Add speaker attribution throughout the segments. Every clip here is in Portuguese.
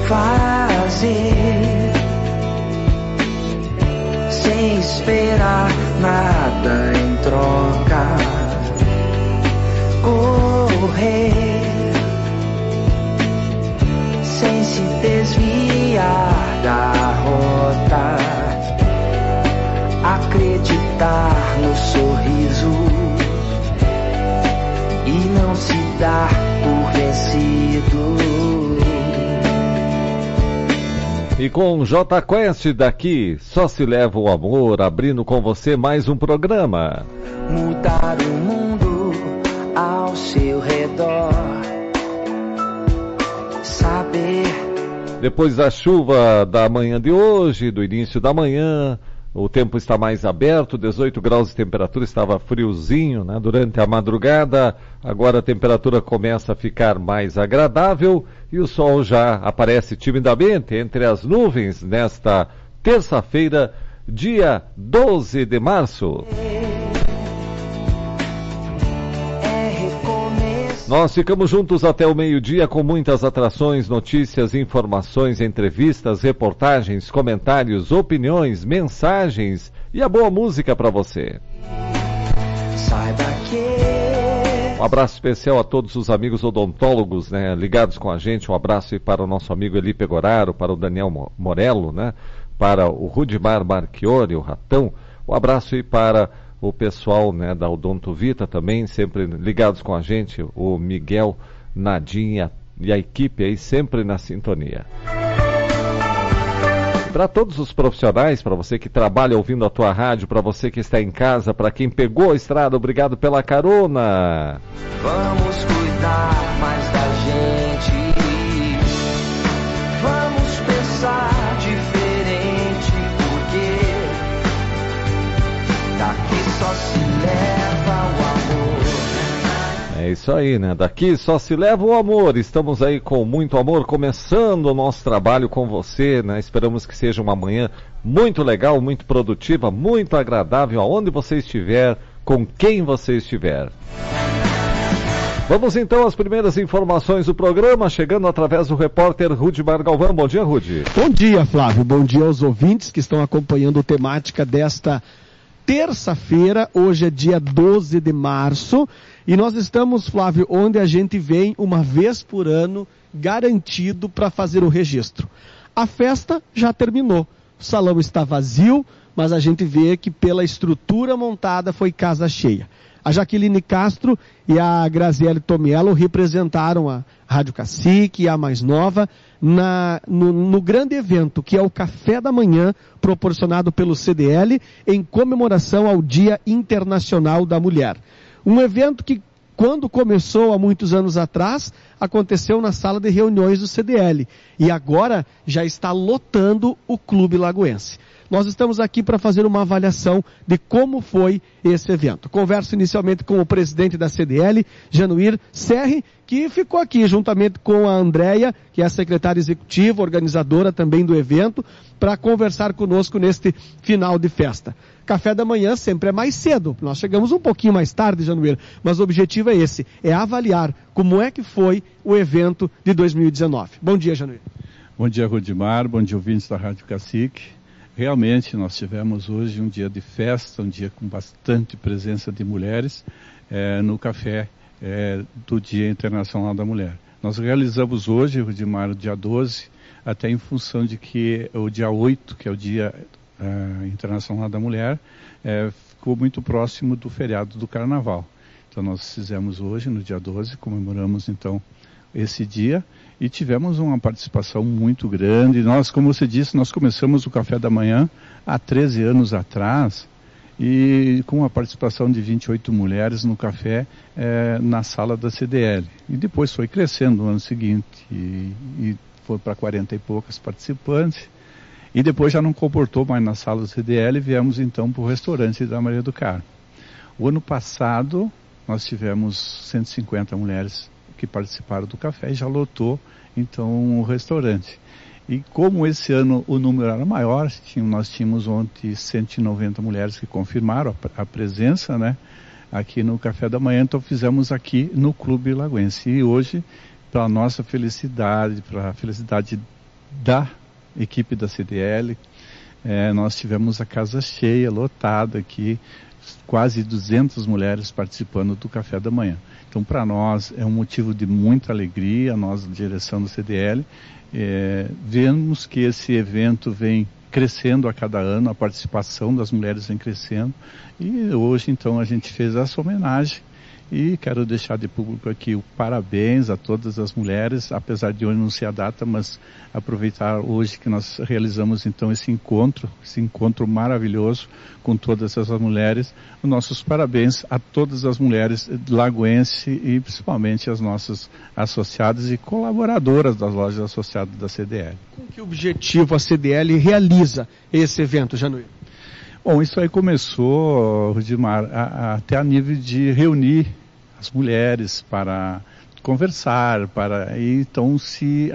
Speaker 1: fazer, sem esperar nada em troca, correr sem se desviar da rota, acreditar no sorriso e não se dar por vencido.
Speaker 2: E com J Quest daqui, só se leva o amor, abrindo com você mais um programa.
Speaker 1: Mudar o mundo ao seu redor, saber.
Speaker 2: Depois da chuva da manhã de hoje, do início da manhã, o tempo está mais aberto, 18 graus de temperatura, estava friozinho, né, durante a madrugada. Agora a temperatura começa a ficar mais agradável e o sol já aparece timidamente entre as nuvens nesta terça-feira, dia 12 de março. Nós ficamos juntos até o meio-dia com muitas atrações, notícias, informações, entrevistas, reportagens, comentários, opiniões, mensagens e a boa música para você. Um abraço especial a todos os amigos odontólogos, né, ligados com a gente. Um abraço aí para o nosso amigo Eli Pegoraro, para o Daniel Morello, né, para o Rudimar Marchiori, o Ratão. Um abraço aí para o pessoal, né, da Odonto Vita também, sempre ligados com a gente, o Miguel, Nadinha e a equipe aí sempre na sintonia. Para todos os profissionais, para você que trabalha ouvindo a tua rádio, para você que está em casa, para quem pegou a estrada, obrigado pela carona.
Speaker 1: Vamos cuidar mais da gente, vamos pensar diferente, porque daqui só se leva o amor.
Speaker 2: É isso aí, né? Daqui só se leva o amor. Estamos aí com muito amor, começando o nosso trabalho com você, né? Esperamos que seja uma manhã muito legal, muito produtiva, muito agradável, aonde você estiver, com quem você estiver. Vamos então às primeiras informações do programa, chegando através do repórter Rudimar Galvão. Bom dia, Rudi.
Speaker 3: Bom dia, Flávio. Bom dia aos ouvintes que estão acompanhando a temática desta terça-feira. Hoje é dia 12 de março e nós estamos, Flávio, onde a gente vem uma vez por ano garantido para fazer o registro. A festa já terminou, o salão está vazio, mas a gente vê que pela estrutura montada foi casa cheia. A Jaqueline Castro e a Graziele Tomiello representaram a Rádio Cacique, a mais nova, no grande evento, que é o Café da Manhã, proporcionado pelo CDL, em comemoração ao Dia Internacional da Mulher. Um evento que, quando começou há muitos anos atrás, aconteceu na sala de reuniões do CDL. E agora já está lotando o Clube Lagoense. Nós estamos aqui para fazer uma avaliação de como foi esse evento. Converso inicialmente com o presidente da CDL, Januir Serri, que ficou aqui juntamente com a Andréia, que é a secretária executiva, organizadora também do evento, para conversar conosco neste final de festa. Café da manhã sempre é mais cedo. Nós chegamos um pouquinho mais tarde, Januir, mas o objetivo é esse, é avaliar como é que foi o evento de 2019. Bom dia, Januir.
Speaker 4: Bom dia, Rudimar. Bom dia, ouvintes da Rádio Cacique. Realmente, nós tivemos hoje um dia de festa, um dia com bastante presença de mulheres no café do Dia Internacional da Mulher. Nós realizamos hoje, Rudimar, o dia 12, até em função de que o dia 8, que é o Dia Internacional da Mulher, ficou muito próximo do feriado do Carnaval. Então nós fizemos hoje, no dia 12, comemoramos então esse dia e tivemos uma participação muito grande. Nós, como você disse, nós começamos o Café da Manhã há 13 anos atrás e com a participação de 28 mulheres no café na sala da CDL. E depois foi crescendo no ano seguinte e foi para 40 e poucas participantes. E depois já não comportou mais na sala do CDL e viemos então para o restaurante da Maria do Carmo. O ano passado nós tivemos 150 mulheres que participaram do café e já lotou então o restaurante. E como esse ano o número era maior, nós tínhamos ontem 190 mulheres que confirmaram a presença, né, aqui no Café da Manhã, então fizemos aqui no Clube Lagoense. E hoje, para a nossa felicidade, para a felicidade da equipe da CDL. Nós tivemos a casa cheia, lotada aqui, quase 200 mulheres participando do café da manhã. Então, para nós, é um motivo de muita alegria, nós, da direção do CDL, vemos que esse evento vem crescendo a cada ano, a participação das mulheres vem crescendo, e hoje, então, a gente fez essa homenagem. E quero deixar de público aqui o parabéns a todas as mulheres, apesar de hoje não ser a data, mas aproveitar hoje que nós realizamos então esse encontro maravilhoso com todas essas mulheres. Os nossos parabéns a todas as mulheres lagoense e principalmente as nossas associadas e colaboradoras das lojas associadas da CDL.
Speaker 3: Com que objetivo a CDL realiza esse evento, Januíra?
Speaker 4: Bom, isso aí começou, Rudimar, até a nível de reunir as mulheres para conversar, e então se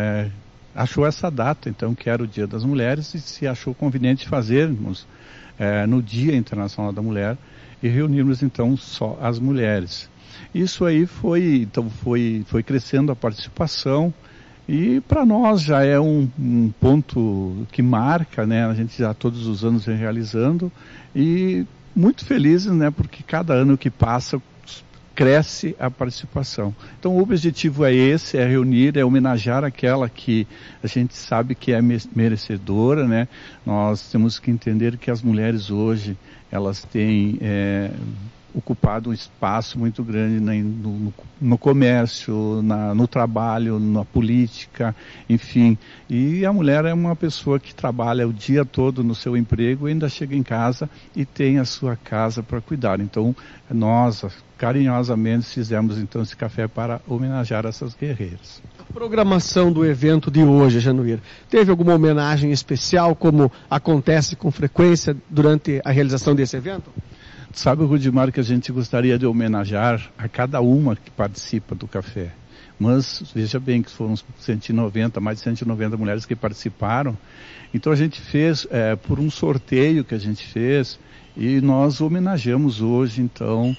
Speaker 4: achou essa data, então, que era o Dia das Mulheres, e se achou conveniente fazermos no Dia Internacional da Mulher e reunirmos então só as mulheres. Isso aí foi crescendo a participação. E para nós já é um ponto que marca, né? A gente já todos os anos vem realizando e muito felizes, né? Porque cada ano que passa cresce a participação. Então o objetivo é esse, é reunir, é homenagear aquela que a gente sabe que é merecedora, né? Nós temos que entender que as mulheres hoje, elas têm ocupado um espaço muito grande no comércio, no trabalho, na política, enfim. E a mulher é uma pessoa que trabalha o dia todo no seu emprego e ainda chega em casa e tem a sua casa para cuidar. Então, nós carinhosamente fizemos então esse café para homenagear essas guerreiras.
Speaker 3: A programação do evento de hoje, Januíra, teve alguma homenagem especial, como acontece com frequência durante a realização desse evento?
Speaker 4: Sabe, Rudimar, que a gente gostaria de homenagear a cada uma que participa do café. Mas, veja bem que foram mais de 190 mulheres que participaram. Então a gente fez, por um sorteio que a gente fez, e nós homenageamos hoje, então,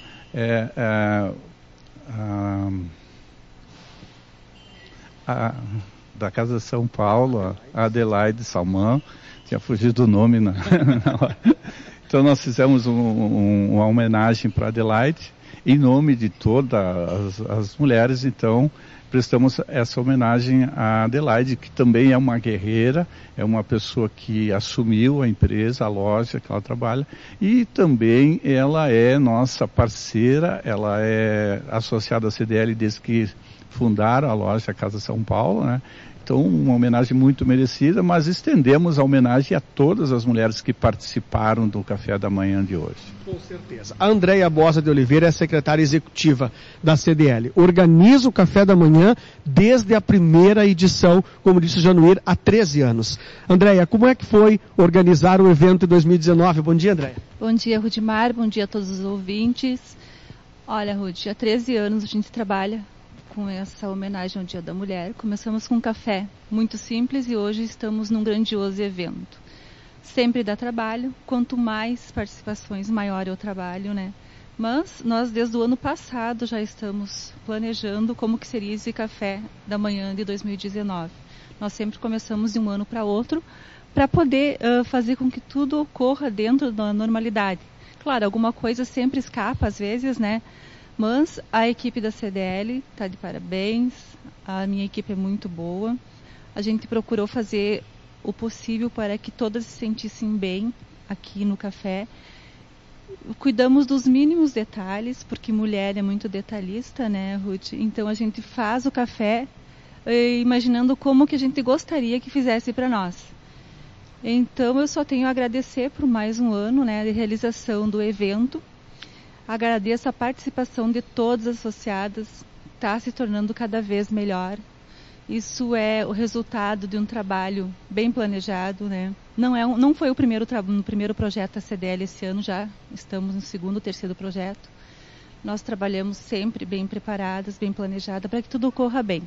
Speaker 4: da Casa de São Paulo, a Adelaide Salmão, tinha fugido o nome na hora. Então nós fizemos uma homenagem para Adelaide, em nome de todas as mulheres, então prestamos essa homenagem a Adelaide, que também é uma guerreira, é uma pessoa que assumiu a empresa, a loja que ela trabalha, e também ela é nossa parceira, ela é associada à CDL desde que fundaram a loja Casa São Paulo, né? Então, uma homenagem muito merecida, mas estendemos a homenagem a todas as mulheres que participaram do café da manhã de hoje.
Speaker 3: Com certeza. A Andréia Bosa de Oliveira é secretária executiva da CDL. Organiza o café da manhã desde a primeira edição, como disse o Januíra, há 13 anos. Andréia, como é que foi organizar o evento em 2019? Bom dia, Andréia.
Speaker 5: Bom dia, Rudimar. Bom dia a todos os ouvintes. Olha, Rudi, há 13 anos a gente trabalha com essa homenagem ao Dia da Mulher. Começamos com um café muito simples e hoje estamos num grandioso evento. Sempre dá trabalho, quanto mais participações, maior é o trabalho, né? Mas nós desde o ano passado já estamos planejando como que seria esse café da manhã de 2019. Nós sempre começamos de um ano para outro para poder fazer com que tudo ocorra dentro da normalidade. Claro, alguma coisa sempre escapa às vezes, né? Mas a equipe da CDL está de parabéns, a minha equipe é muito boa. A gente procurou fazer o possível para que todas se sentissem bem aqui no café. Cuidamos dos mínimos detalhes, porque mulher é muito detalhista, né, Ruth? Então a gente faz o café imaginando como que a gente gostaria que fizesse para nós. Então eu só tenho a agradecer por mais um ano, né, de realização do evento. Agradeço a participação de todas as associadas, está se tornando cada vez melhor. Isso é o resultado de um trabalho bem planejado, né? Não foi o primeiro projeto da CDL esse ano, já estamos no segundo, terceiro projeto. Nós trabalhamos sempre bem preparadas, bem planejadas, para que tudo ocorra bem.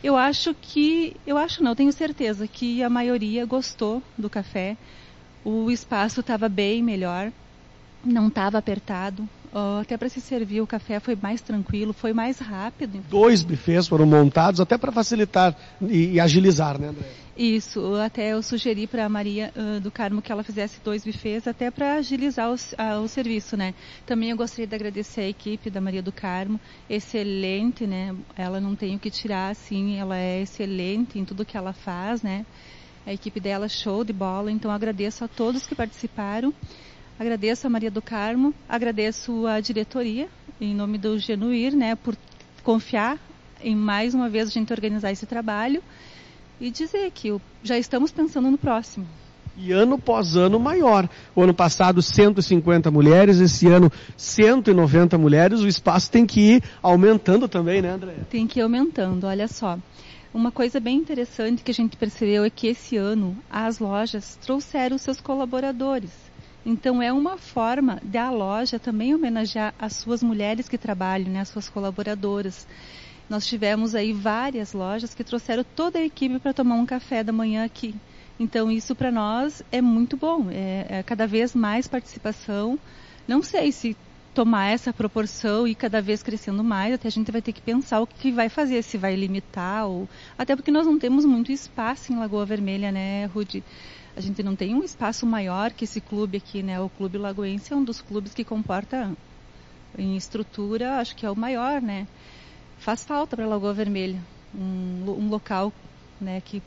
Speaker 5: Tenho certeza que a maioria gostou do café. O espaço estava bem melhor, não estava apertado. Até para se servir o café foi mais tranquilo, foi mais rápido.
Speaker 3: 2 bufês foram montados até para facilitar e agilizar, né, André?
Speaker 5: Isso, até eu sugeri para a Maria do Carmo que ela fizesse 2 buffets, até para agilizar o serviço, né? Também eu gostaria de agradecer a equipe da Maria do Carmo, excelente, né? Ela não tem o que tirar, assim, ela é excelente em tudo que ela faz, né? A equipe dela show de bola, então agradeço a todos que participaram, agradeço a Maria do Carmo, agradeço a diretoria, em nome do Genuir, né, por confiar em mais uma vez a gente organizar esse trabalho e dizer que já estamos pensando no próximo.
Speaker 3: E ano após ano maior. O ano passado 150 mulheres, esse ano 190 mulheres, o espaço tem que ir aumentando também, né, André?
Speaker 5: Tem que ir aumentando, olha só. Uma coisa bem interessante que a gente percebeu é que esse ano as lojas trouxeram seus colaboradores. Então é uma forma da loja também homenagear as suas mulheres que trabalham, né, as suas colaboradoras. Nós tivemos aí várias lojas que trouxeram toda a equipe para tomar um café da manhã aqui. Então isso para nós é muito bom, é cada vez mais participação. Não sei se tomar essa proporção e cada vez crescendo mais, até a gente vai ter que pensar o que vai fazer, se vai limitar, ou até porque nós não temos muito espaço em Lagoa Vermelha, né, Rudy? A gente não tem um espaço maior que esse clube aqui, né? O Clube Lagoense é um dos clubes que comporta em estrutura, acho que é o maior, né? Faz falta para Lagoa Vermelha um local, né, que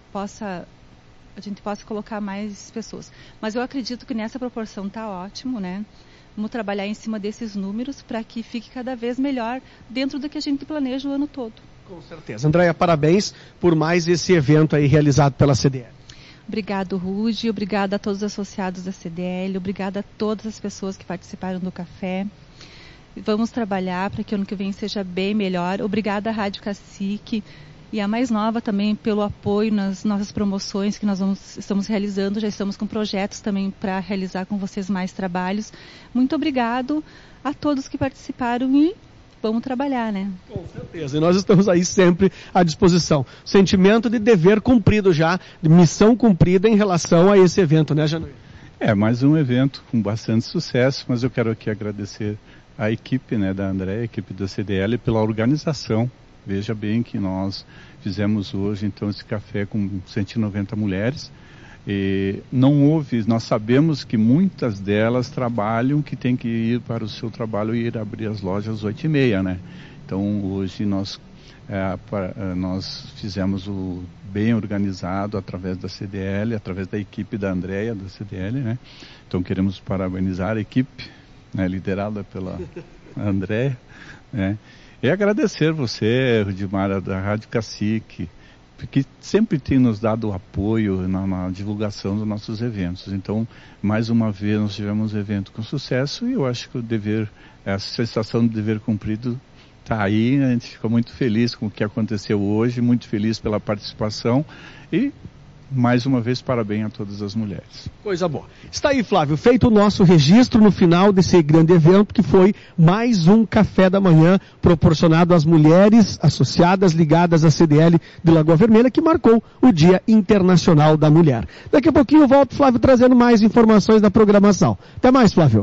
Speaker 5: a gente possa colocar mais pessoas. Mas eu acredito que nessa proporção está ótimo, né? Vamos trabalhar em cima desses números para que fique cada vez melhor dentro do que a gente planeja o ano todo.
Speaker 3: Com certeza. Andréia, parabéns por mais esse evento aí realizado pela CDL.
Speaker 5: Obrigado, Rudy. Obrigada a todos os associados da CDL. Obrigada a todas as pessoas que participaram do café. Vamos trabalhar para que o ano que vem seja bem melhor. Obrigada à Rádio Cacique e a mais nova também pelo apoio nas nossas promoções que nós estamos realizando. Já estamos com projetos também para realizar com vocês mais trabalhos. Muito obrigado a todos que participaram e vamos trabalhar, né?
Speaker 3: Com certeza. E nós estamos aí sempre à disposição. Sentimento de dever cumprido já, de missão cumprida em relação a esse evento, né, Januíra?
Speaker 4: Mais um evento com bastante sucesso, mas eu quero aqui agradecer a equipe, né, da Andréia, a equipe da CDL, pela organização. Veja bem que nós fizemos hoje, então, esse café com 190 mulheres. E não houve, nós sabemos que muitas delas trabalham, que tem que ir para o seu trabalho e ir abrir as lojas às 8h30, né? Então, hoje nós fizemos o bem organizado através da CDL, através da equipe da Andréia, da CDL, né? Então, queremos parabenizar a equipe, né, liderada pela Andréia, né? E agradecer você, Rudimar, da Rádio Cacique, que sempre tem nos dado apoio na divulgação dos nossos eventos. Então, mais uma vez, nós tivemos um evento com sucesso e eu acho que a sensação de dever cumprido está aí. A gente ficou muito feliz com o que aconteceu hoje, muito feliz pela participação e, mais uma vez, parabéns a todas as mulheres.
Speaker 3: Coisa boa. Está aí, Flávio, feito o nosso registro no final desse grande evento, que foi mais um café da manhã proporcionado às mulheres associadas, ligadas à CDL de Lagoa Vermelha, que marcou o Dia Internacional da Mulher. Daqui a pouquinho eu volto, Flávio, trazendo mais informações da programação. Até mais, Flávio.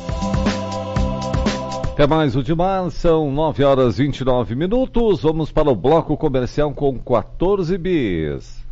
Speaker 2: Até mais, Rudimar. São 9h29. Vamos para o bloco comercial com 14 bis.